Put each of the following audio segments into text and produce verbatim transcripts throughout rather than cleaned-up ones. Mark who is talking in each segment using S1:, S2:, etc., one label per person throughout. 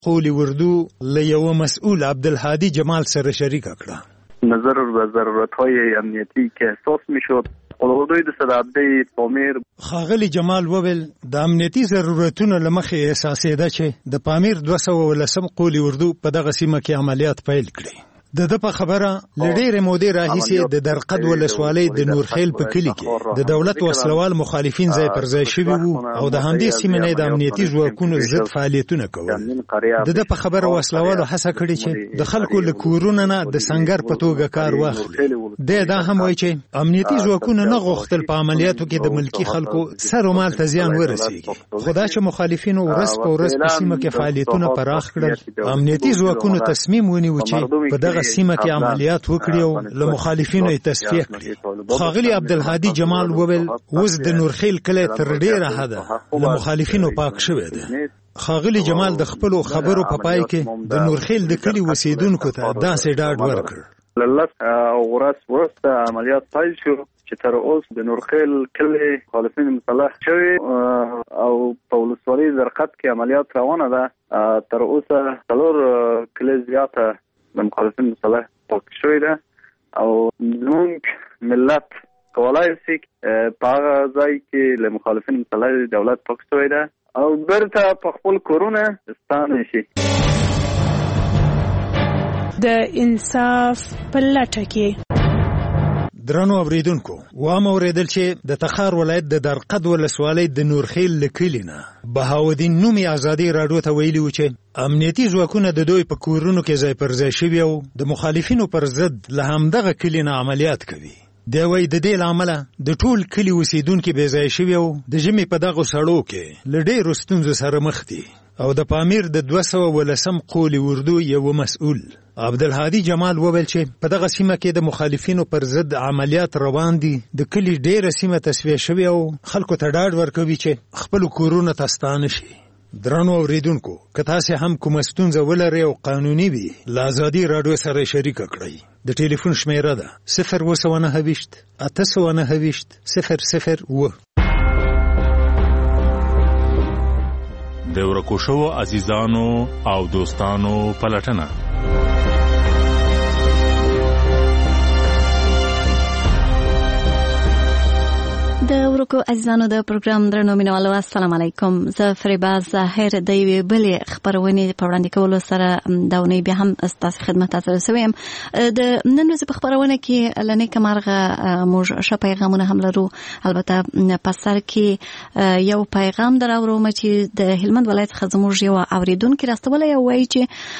S1: قول اردو له یو مسئول عبدالهادی جمال سره شریک کړه.
S2: نظر و ضرورت‌های امنیتی که احساس می‌شد قلعه‌دوی د صدابدی پامیر.
S1: خاغلی جمال وویل د امنیتي ضرورتونو لمخې احساسېده چې د پامیر دوه سوه ولسم قول اردو په دغه سیمه کې عملیات پیل کړي. د د په خبره لډېرې مودې راهیسې د درقد ولسوالۍ د نورخیل په کلي کې د دولت وسلوال مخالفین ځای پر ځای شوي وو او د همدې سیمې نه د امنیتي ځواکونو ضد فعالیتونه کول. د د په خبره وسلوالو هڅه کړې چې د خلکو له کورونو نه د سنګر په توګه کار واخلي. دی دا هم وایي چې امنیتي ځواکونه نه غوښتل په عملیاتو کې د ملکي خلکو سر و مال ته زیان ورسېږي، خو دا چې مخالفینو ورځ په ورځ په سیمه کې فعالیتونه پراخ کړل، امنیتي ځواکونو تصمیم ونیو چې په دغه سیمه کې عملیات وکړي او له مخالفینو یې تصفیه کړي. خاغلی عبدالهادی جمال وویل اوس د نورخیل کلی تر ډېره حده له مخالفینو پاک شوی دی. خاغلی جمال د خپلو خبرو په پای کې د نورخیل د کلي اوسیدونکو ته داسې ډاډ ورکړ.
S2: لس ورځ وروسته عملیات پیل شو چې تر اوسه د نورخیل کلي مخالفین مسلح شوي او په ولسوالۍ زرقد کې عملیات روانه ده. تر اوسه څلور کلي زیاته د مخالفین مسلح پاک شوی ده او زموږ ملت کولای شي په هغه ځای کې له مخالفین مسلح دولت پاک شوی ده او بیرته په خپل کورونه ستانه شي.
S3: د انصاف په لټه کې
S1: درنو اوریدونکو وام اوریدل چې د تخار ولایت د درقد ولسوالۍ د نورخیل له کلي نه بهاودین نومي ازادي راډیو ته ویلي و چې امنیتي ځواکونه د دوی په کورونو کې ځای پر ځای شوي او د مخالفینو پر ضد له همدغه کلي نه عملیات کوي. دی وایي د دې له امله د ټول کلي اوسیدونکي بې ځایه شوي او د ژمي په دغو سړو کې له ډېرو ستونزو سره مخ دي. او د پامیر د دوه سوه ولسم قول اردو یو مسؤل عبدالهادی جمال وویل چې په دغه سیمه کې د مخالفینو پر ضد عملیات روان دي. د کلي ډېره سیمه تصفیه شوې او خلکو ته ډاډ ورکوي چې خپلو کورونو ته ستانه شي. درنو اوریدونکو که تاسې هم کومه ستونزه ولرئ او قانوني وي له ازادي راډیو سره شریکه کړئ. د ټلیفون شمیره ده صفر اووه سوه نهه ویشت اته سوه نهه ویشت صفر صفر اووه.
S4: د ورکو شوو عزیزانو او دوستانو پلټنه.
S5: د ورکو عزیزانو د پروګرام درنو مینوالو السلام علیکم. زه فریبا ظاهر د یوې بلې خپرونې په وړاندې کولو سره دا اونۍ بیا هم ستاسو خدمت ته رسوي یم. د نن ورځې په خپرونه کې له نیکه مرغه موږ ښه پیغامونه هم لرو. البته په سر کې یو پیغام دراوړم چې د هلمند ولایت څخه زموږ یو اورېدونکي راستولی او وایي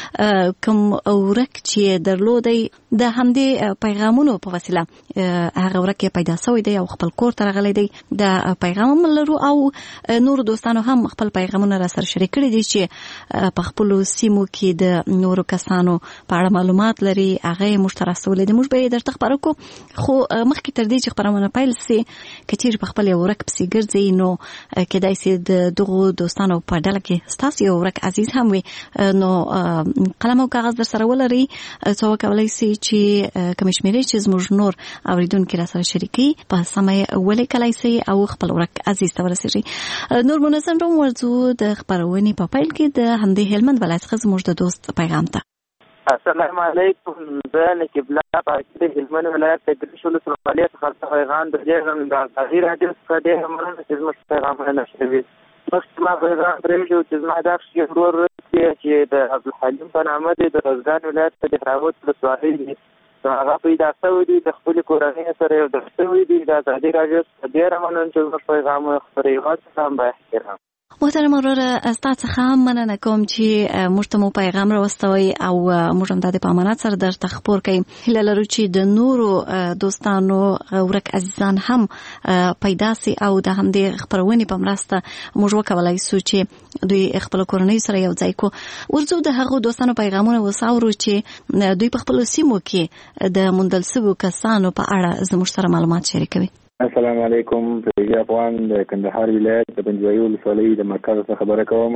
S5: چې کوم ورک چې درلودی د همدې پیغامونو په وسیله هغه ورک یې پیدا شوی دی او خپل کور ته راغلی دی. د پیغام لرو او نور دوستانو هم خپل پیغامونه را سره شریک کړي دي چې په خپل سیمو کې د نورو کسانو په اړه معلومات لري. هغه موږ ته راستولي دي، موږ به یې درته خپاره کړو. خو مخکې تر دې چې خپرونه پیل سي که چیرې په خپل یو ورک پسې ګرځئ نو کیدای سي د دغو دوستانو په ډله کې ستاسو یو ورک عزیز هم وي، نو قلم او کاغذ در سره ولرئ څو وکولای سي چې کومې شمېرې چې زموږ نور اورېدونکي را سره شریکي په سمه ولیکلای سي او خپل ورک عزیز ته ورسېږي. نور منظم روم ورځو د خپرونې په پیل کې د همدې هلمند ولایت څخه زموږ د دوست پیغام ته.
S6: السلام علیکم. زه نقیبالله پاکستان هلمند ولایت د ګریش ولسوالۍ څخه پیغام درځم. د ازادي راډیو څخه ډېر مننه چې زموږ پیغامونه نشروي. مخکې ما پیغام پرېږدو چې زما دا ښه ورور چې د عبدالحلیم په نامه دی د روزګان ولایت د دهراوت ولسوالۍ دی، هغه پیدا شوی دی، د خپلې کورنۍ سره یو ځای شوی دی. د ازادي راډیو څخه ډېره مننه چې زموږ پیغام خپروي. څخه هم با احترام.
S5: محترم وروره ستا څخه هم مننه کوم چې موږ ته مو پیغام راوستوئ او موږ هم دا د په امانت سره درته خپور کوي. هیله لرو چې د نورو دوستانو ورک عزیزان هم پیدا سي او د همدې خپرونې په مرسته موږ وکولای سو چې دوی خپل کورنۍ سره یو ځای کو. ورځو د هغو دوستانو پیغامونه وساورو چې دوی په خپل سیمو کې د موندل شویو کسانو په اړه زموږ سره معلومات شریکوي.
S7: السلام علیکم. فریضه افغان د کندهار ولایت د پنجوایي ولسوالۍ د مرکز څخه خبره کوم.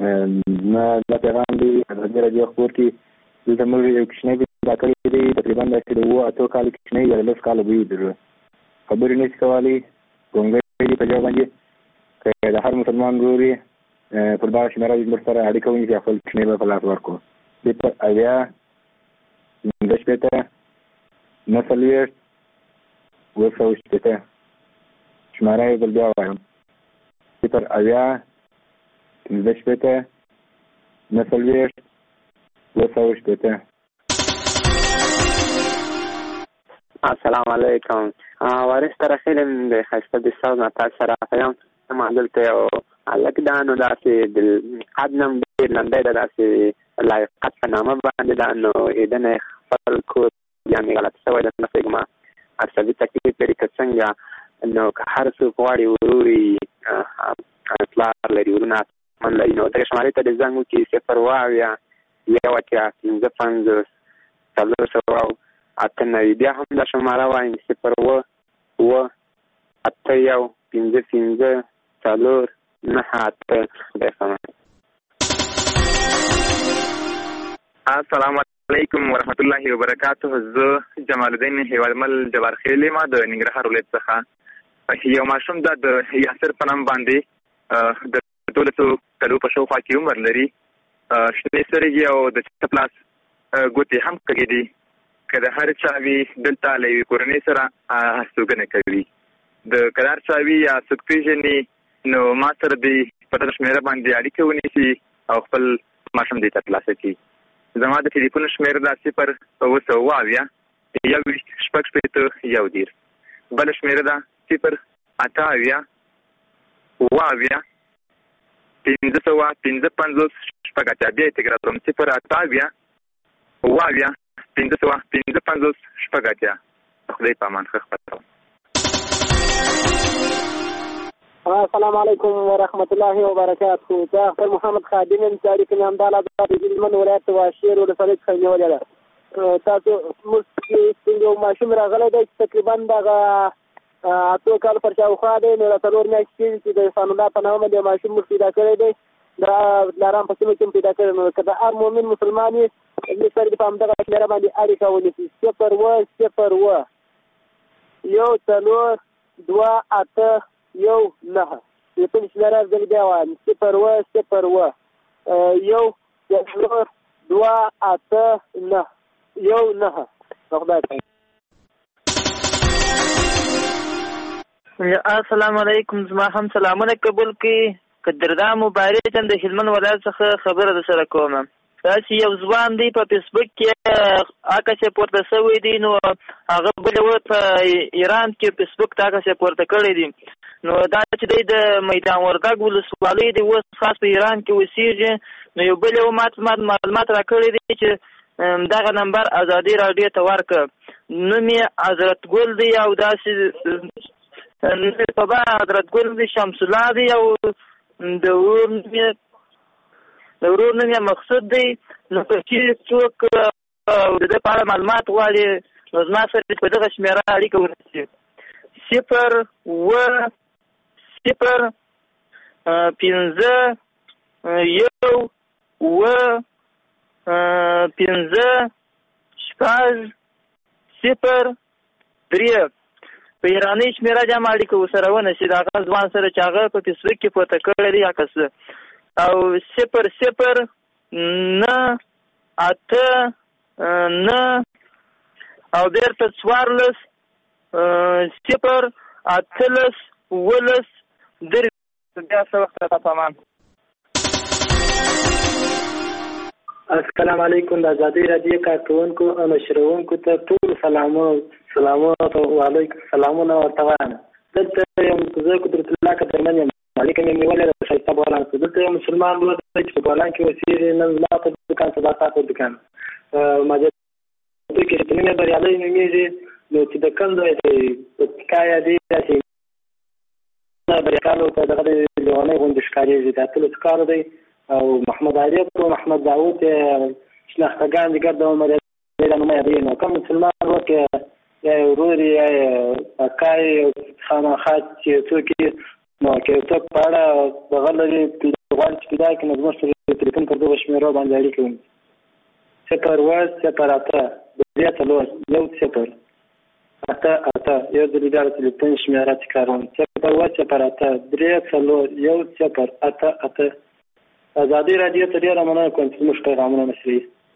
S7: ما دا پیغام دی ازادي راډیو خپور کې دلته موږ یو کوچنی پیدا کړی دی، تقریبا داسې د اووه اتو کالو کوچنی یا لس کاله به وي. خبرې نشي کولی، ګونګی دی په ژبه باندې. که د هر مسلمان ورور یې پر دغه شمېره زموږ سره اړیکه ونیسي خپل کوچنی به په لاس ورکړو. صفر اویا پنځه شپېته نهه څلوېښت اووه سوه شپېته. شمېره یې بل بیا وایم: صفر اویا پنځه شپېته نهه څلوېښت اووه سوه شپېته.
S6: السلام علیکم. وارث ترخیل د ښایسته د ساز نه تاسو سره یم. ما دلته یو هلک ده، نو داسې د قد نه ډېر لنډی ده، داسې لایقت په نامه باندې ده. نو ایدنه یې خپل کور بیا مې غلط شوی ده، نه پوهېږم عصبي تکلیف لري که څنګه. نو که هر څوک غواړي ورور یې پلار لري، ورونه من لري، نو دغې شمارې ته د زنګ وکړي: صفر اوه اویا یو اتیا پنځه پنځوس څلور سوه اته نوي. بیا هم دا شماره وایم: صفر اوه اوه اته یو پنځه پنځه څلور نهه اته. خدای پامان.
S8: السلام علیکم ورحمت الله وبرکاته. زه جمال الدین هیوادمل جبار خیل یم د ننګرهار ولایت څخه. یو ماشوم دا د یاسر په نام باندې د دولسو کلو په شاوخوا کې عمر لري. شنې سترګې او د چپ لاس ګوتې هم کږې دي. که د هر چا وي دلته له یوې کورنۍ سره هستوګنه کوي. د که د هر چا وي یا څوک پېژني نو ما سره دې په دغه شمېره باندې اړیکه ونیسي او خپل ماشوم دې ترلاسه کړي. زما د ټلیفون شمېره ده صفر اوه سوه اوه اویا یو ویشت شپږ شپېته یو دېرش. بله شمېره ده صفر اته اویا اوه اویا پنځه سوه پنځه پنځوس شپږ اتیا. بیا یې تکرار کړم: صفر اته اویا اوه اویا پنځه سوه پنځه پنځوس شپږ اتیا. خدای په امان. ښه خپروم.
S9: السلام علیکم ورحمت الله وبرکاته. زه خپل محمد خادم یم چې اړیکه مې همدا له د هلمند ولایت واشیر ولسوالۍ څخه نیولې ده. تاسو موږ یو ماشوم راغلی دی چې تقریبا دغه اتو کال پر شاوخوا دی. نو له څلور میاشتې کېږي چې د احسان الله په نامه باندې ماشوم موږ پیدا کړی دی. دا لارام په سیمه کې هم پیدا کړی. نو که د هر مؤمن مسلمان یې موږ سره دې په همدغه شمېره باندې اړیکه ونیسي: صفر اوه صفر اوه یو څلور دوه اته یو نهه. ټلیفون شمېره زه بیا وایم: صفر اوه صفر اوه یو څلور دوه اته نهه یو نهه. خدای پاک.
S10: السلام علیکم. زما هم سلامونه قبول کړي. قدردان مبارک یم د هلمند ولایت څخه خبره در سره کوم. داسې یو ځوان دی په فیسبوک کې عکس یې پورته شوی دی. نو هغه بلې و په ایران کې فیسبوک ته عکس یې پورته کړی دی. نو دا چې دی د میدان وردګ ولسوالۍ دی، اوس خاص په ایران کې اوسېږي. نو یو بل یې ماته معلومات را کړی دی چې دغه نمبر ازادي راډیو ته ورکړه. نوم یې حضرت ګل دی او داسې په با حضرت ګل دی شمس الله دی او د ورور نوم یې د ورور نوم یې مقصود دی. نو که چېرې څوک د ده په اړه معلومات غواړي نو زما سره په دغه شمېره اړیکه ونیسي: صفر اوه صفر پنځه یو اوه پنځه شپږ صفر درې. په ایراني شمېره جام اړیکه ورسره ونیسي د هغه ځوان سره چې هغه په فیسبوک کې پورته کړی دی عکس. او صفر صفر نه اته نه او بیرته څوارلس صفر اتلس اوولس درې. بیا څه وخت راته په امان.
S9: السلام علیکم. د ازادۍ راډیو کارکوونکو او نشرونکو ته ټول سلامونه سلامونه وعلیکم سلامونه ورته وایم. دلته یم زه قدرت الله قدرمن یم. اړیکه مې نیولې ده ښایسته بولان. دلته یو مسلمان ورور دی چې په بولان کې اوسېږي. نن زما په دوکان سبا ستا په دوکان ماجدو کې چې نوم یې بریالی نومېږي. نو چې د کوم ځای دی پکتیکا یا دی داسې بریالو ته دغه لیونۍ غوندې ښکارېږي. د اتلس کالو دی او محمد عارف او محمد داود شناختګان دي ګرد عمر یې دا نومه یادوي. نو کوم مسلمان ورور کې یا یې ورور یې یا یې اکا یې خامخا چې څوک یې نو که څوک په اړه دغه لري غواړي چې پیدا کړي نو زموږ سره تلیفون پر دغه شمېرو باندې اړیکه ونیسي: صفر اوه صفر اته درې څلور یو صفر اته اته. یو ځل بیا د تلیفون شمېره تکراروم: صفر اوه صفر اته درې څلور یو صفر اته اته. ازادي راډیو ته ډېره مننه کوم چې موږ پیغامونه نشري.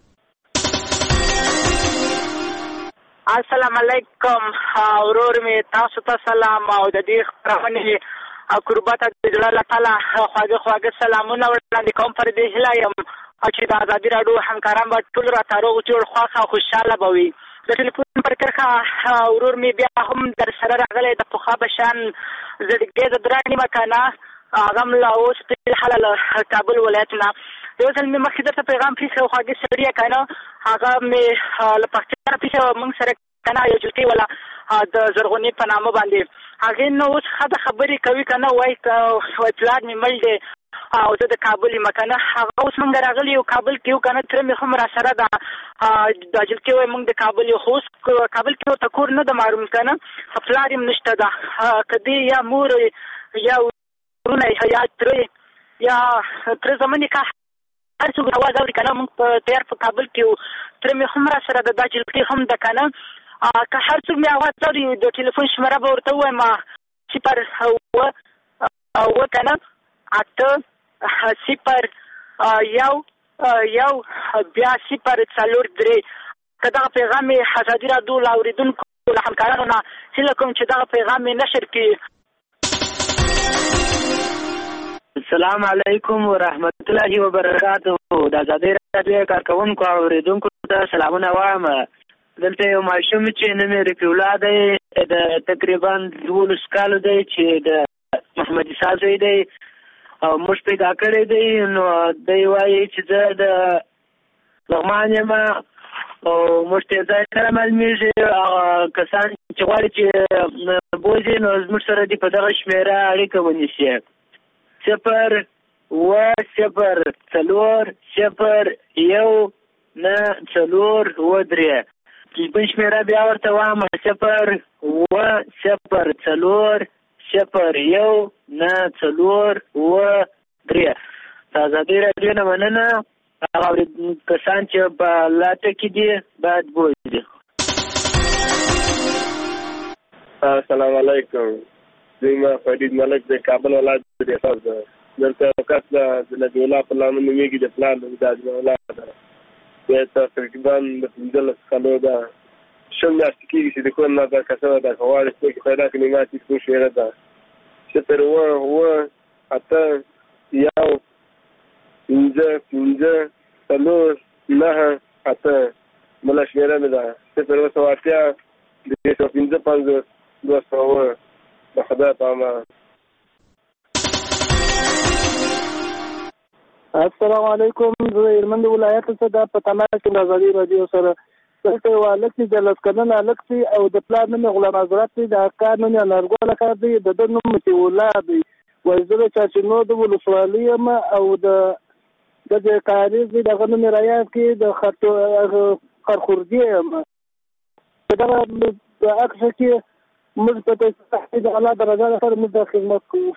S10: السلام علیکم ورور می تاسو ته سلام او د دې خبرونه او قربت د الله تعالی خواږه خواږه سلامونه وړاندې کوم پر دې هلا یم چې د ازادي راډیو همکاران به ټول را تاروغ جوړ خواخه خوشاله بوي. د ټلیفون پر کرخه ورور می بیا هم در سره راغلی د پخوا بشان زړګي د درانی مکانه هغه ملا اوس په حلال کابل ولایتنا یو ځل مې مخکې درته پیغام پیښه خواږه سړی کنه هغه مې له پښتنه پیښه موږ سره کنه یو جلکی ولا د زرغونی په نامه باندې هغه نو اوس خاطر خبرې کوي کنه وای او پلان مې مل دی او زه د کابل مکانه هغه اوس موږ راغلی یو کابل کې یو کنه تر مې هم را سره دا د جلکی وای موږ د کابل یو خوست کابل کې ته کور نه د معلوم کنه خپلاریم نشته دا کدی یا مور یا ورونه یا تر یا تر زمانه کا هر څو غواړي اوري کنه موږ په تیار په کابل کې تر مې هم را سره د جلکی هم د کنه که هر څوک مې اواز اوري د ټلیفون شماره به ورته ووایم صفر اوه اوه کنه اته صفر یو یو بیا صفر څلور درې که دغه پیغام یې ازادي راډیو له اورېدونکو له همکارانو نه هیله کوم چې دغه پیغام یې نشر کړي.
S6: السلام علیکم ورحمت الله وبرکاته. د ازادي راډیو کارکوونکو او اورېدونکو ته سلامونه وایم. دلته یو ماشوم چې نوم یې رفیع الله دی د تقریبا دولس کالو دی چې د محمد عیسی زوی دی او موږ پیدا کړی دی. نو دی وایي چې زه د لغمان یم او موږ ته ځای سره معلومېږي هغه کسان چې غواړي چې بوځي نو زموږ سره دې په دغه شمېره اړیکه ونیسي صفر اوه صفر څلور صفر یو نه څلور اوه درې. بل شمېره بیا ورته وایم صفر اوه صفر څلور صفر یو نه څلور اوه درې. د ازادي راډیو نه مننه. هغه کسان چې په لاټه کې دي باید بوځي.
S11: السلام علیکم. زما فرید ملک د کابل ولایت د احساس ده. دلته کس د نبی الله په نامه نومېږي د پلان د اجازه الله ده. د تقریبا د پنځلس کالو ده شل میاشتې کېږي چې د کور نه دا کسه ده غواړي چې پیدا کړي ماتې کوم شمېره ده صفر اوه اوه اته یو پنځه پنځه څلور نهه اته بله شمېره مې ده صفر اوه سوه اتیا درې سوه پنځه پنځوس دوه سوه اوه د خدای په امان.
S9: السلام علیکم. زه د هلمند ولایت څخه د په تماس کې د ازادي راډیو سره دلته یو هلک چې د لس کلن هلک دی او د پلار نوم یې غلام حضرت دی د کار نوم یې انارګل کار دی د ده نوم مطیع الله دی. وایي زه د چاچینو د ولسوالۍ یم او د دغه کاریز دی دغه نوم یې رایاد کړي د خرخوردي یم. په دغه عکس کې موږ په تحقیق د الله درجه لپاره موږ د خدمت کوو.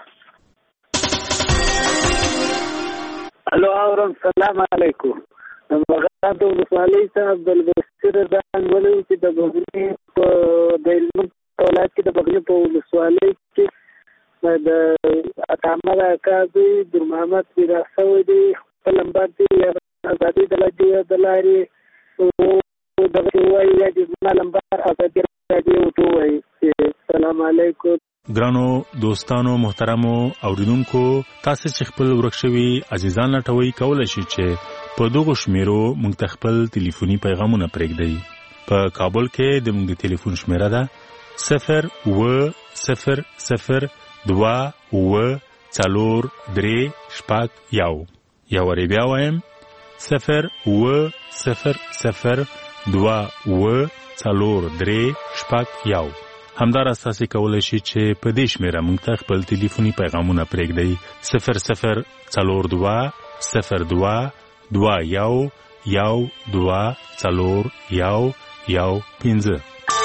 S12: الو اورم. سلام علیکم. مغرب د ولسوالۍ صاحب بلبستر ځان ولې چې د بغلي په د هلمند ولایت کې د بغلي په ولسوالۍ کې د اتامر اکا زوی در محمد پیدا شوی دی. خپل نمبر دی ازادي د لارې دغه وایي یا د زما نمبر ازادي راډیو ته وایي. السلام علیکم.
S4: ګرانو دوستانو محترمو اوریدونکو تاسو چې خپل ورک شوي عزیزان لټوي کولای شئ چې په دغه شمیرو موږ ته خپل ټلیفوني پیغامونه پرېږدئ. په کابل کې د موږ ټلیفون شمیره ده صفر اوه صفر صفر دوه اوه څلور درې شپږ یو. یا وری بیا وایم صفر اوه صفر صفر دوه اوه څلور درې شپږ یو. همدار اساسي کولای شي چې په دې شمیره موږ ته خپل ټلیفوني پیغامونه پرېږدئ صفر صفر څلور دوه صفر دوه دوه یو یو دوه څلور یو یو پنځه.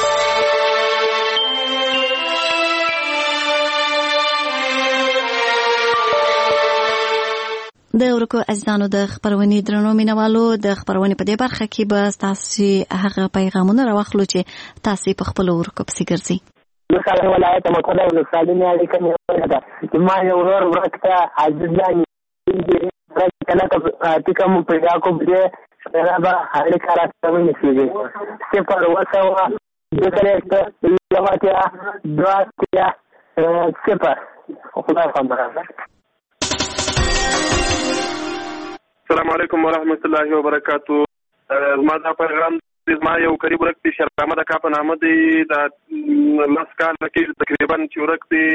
S5: د ورکو عزیزانو د خبرونې درنو مینوالو د خبرونې په دې برخه کې به تاسو هغه پیغامونه راوخلو چې تاسو په خپل ورکو پسې ګرځي.
S12: مثلا ولایت مقدم ولسوالۍ نه اړیکه نیولې ده. ما یو ورور ورکته عزیزان کنه که کوم پیدا کو به رابع هر کار کوي نشي صفر وسوا دغه لواتیا دواتیا صفر خدای خبره.
S11: السلام علیکم ورحمۃ اللہ وبرکاتہ. ما دا پیغام زما یو قریب ورک دی شرامه د کاپ نامه دی د لاس کال کې تقریبا چې ورک دی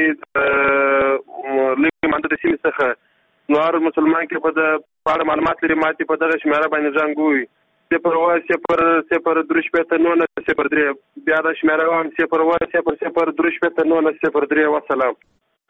S11: لکه مانده د سیمې څخه نور مسلمان کې په د پاړه معلومات لري ماتي په دغه شمیره باندې ځانګوي صفر و صفر صفر دروش پته نو نه صفر درې بیا د شمیره وام صفر و صفر صفر دروش پته نو نه صفر درې. والسلام.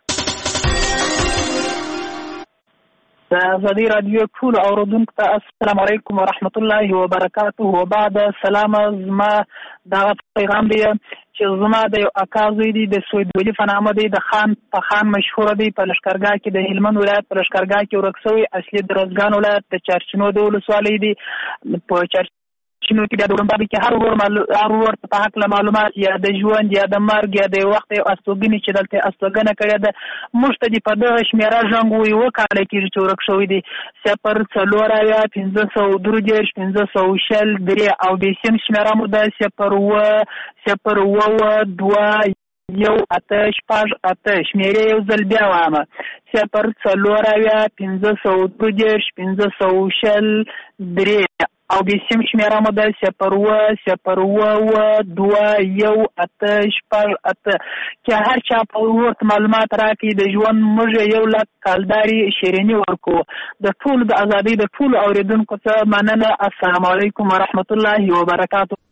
S13: زدي رادیو ټول اوردونکو ته السلام علیکم ورحمت الله وبرکاته. وبعد سلام زما دا پیغام دی چې زما د اکا زوی دی د سوید ولی فنامه دی د خان په خان مشهور دی په لشکرګاه کې د هلمند ولایت په لشکرګاه کې ورکسوي اصلي د روزګان ولایت د چرچنو د ولسوالۍ دی په چرچ شنو کې د دورمبابي کې هر ور هر ور په حق معلومات یا د ژوند یا د مرګ یا د وخت او استوګنی چې دلته استوګنه کړې ده مشتدي په دغه شمیره ژوند وي وکاله کې چې ورک شوې دي صفر څلور یا پنځه سوه درې پنځه سوه شل درې او د سیم شمیره مو ده صفر و صفر و دوه یو اته شپږ اته شمیره یو ځل بیا وامه صفر څلور یا پنځه سوه درې پنځه سوه شل درې او د سیم شمیره مو ده صفر و صفر و دوه یو اته شپږ اته چې هر چا په ورته معلومات راکړي د ژوند موږ یو لک کالداري شیرینی ورکو د ټول د ازادۍ د ټول اوریدونکو ته مننه. السلام علیکم ورحمت الله وبرکاته.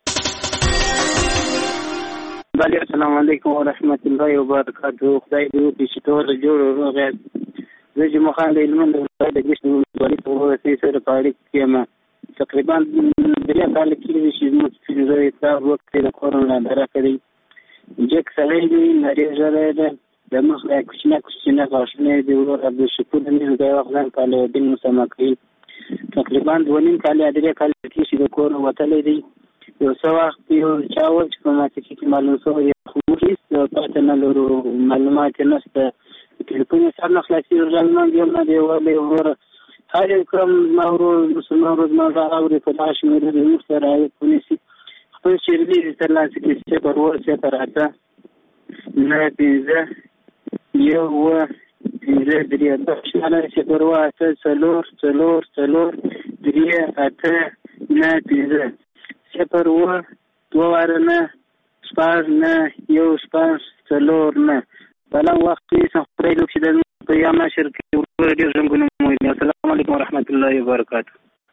S12: بله السلام علیکم ورحمت الله وبرکاته. خدای دې وکړي چې ټول جوړ وروغه زه چې مخان د هلمند ولایت د ګشت ولسوالۍ په ورسۍ سره په اړیکه کې یم. تقریبا درې کاله کېږي چې زموږ فلزوی صاحب وکړې د کورونا دره کړی جک سړی دی نرۍ ژړی ده د مخ لا کوچنه کوچنه غاښونه دي ورور عبدالشکور د مې د وخت ځان کاله دین مسمه کوي تقریبا دوه نیم کاله درې کاله کېږي چې د کور وتلی دی. یو څه وخت یو چا وویل چې په ماتکې کې معلوم شوی خو موږ هېڅ پته نه لرو معلومات یې نشته تلیفون یې سر نه خلاصېږي ژوند یم نه دی ولی وروره هر یو کړم زما ورور مسلمان ورور زما غږ اوري په دغه شمېره د موږ سره اړیکه ونیسي خپل شعري دې ترلاسه کړي صفر اووه صفر اته نهه پنځه یو اووه پنځه درې دوه شمېره صفر اووه اته څلور څلور څلور درې اته نهه پنځه صفر اووه دوه واره نه شپږ نه یو شپږ څلور نه بله وخت ویسم خدای لوک چې د په یا نشر کې ورور ډېر ژوندونه مو دي. السلام علیکم ورحمت الله وبرکاته.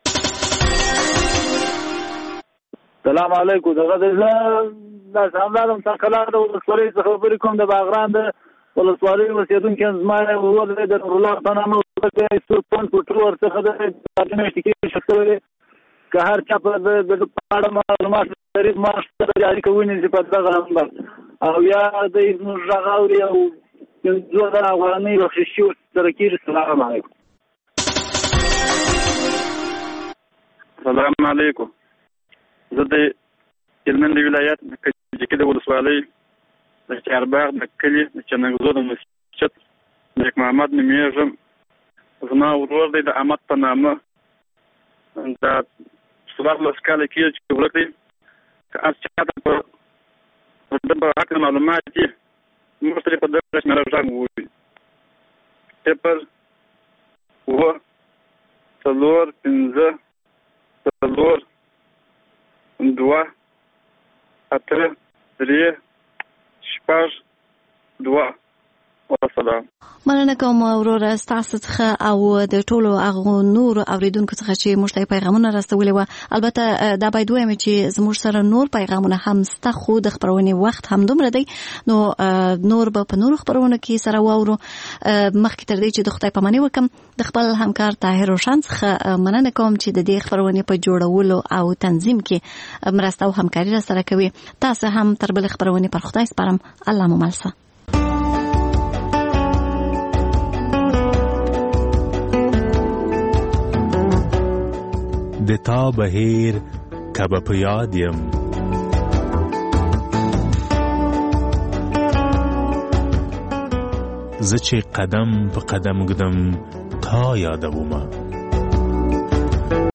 S14: السلام علیکم. دغه د دا سلام څنګه د ولسوالۍ څخه خبرې کوم د باغران د ولسوالۍ اوسېدونکي زما ورور دی د نورالله په نامه ورته ستون پټرو ورڅخه د میاشتې کې شکل که هر چا په د پاړه معلومات لري ما سره جاري کوي چې په دغه نمبر او یا د غږ اوري او زه د افغانۍ بخششي ورسره کېږي. السلام علیکم.
S15: السلام علیکم. زه د هلمند ولایت د کجکي د ولسوالۍ د چارباغ د کلي د چنګزو د مسجد نیک محمد نومیږم. زما ورور دی د احمد په نامه دا څوارلس کاله کېږي چې ورک دی که هر چاته په ده په حق معلومات دي موږ سره په دغه شمېره غږ ووایي صفر اووه څلور پنځه څلور دوه اته درې شپږ دوه. والسلام.
S5: مننه کوم وروره ستاسو څخه او د ټولو هغو نور اوریدونکو څخه چې موږ ته پیغامونه راستولي وو. البته دا باید وایم چې زموږ سره نور پیغامونه هم سته خو د خبرونې وخت هم دومره دی نو نور به په نورو خبرونو کې سره واورو. مخکې تر دې چې د خدای پاماني وکم د خپل همکار طاهر روشن څخه مننه کوم چې د دې خبرونې په جوړولو او تنظیم کې مرسته او همکاري را سره کوي. تاسو هم تر بل خبرونې پر خدای سپارم. الله مو مل شه.
S4: د تا بهیر کبه په یاد یم زه چې قدم په قدم ګدم تا یادومه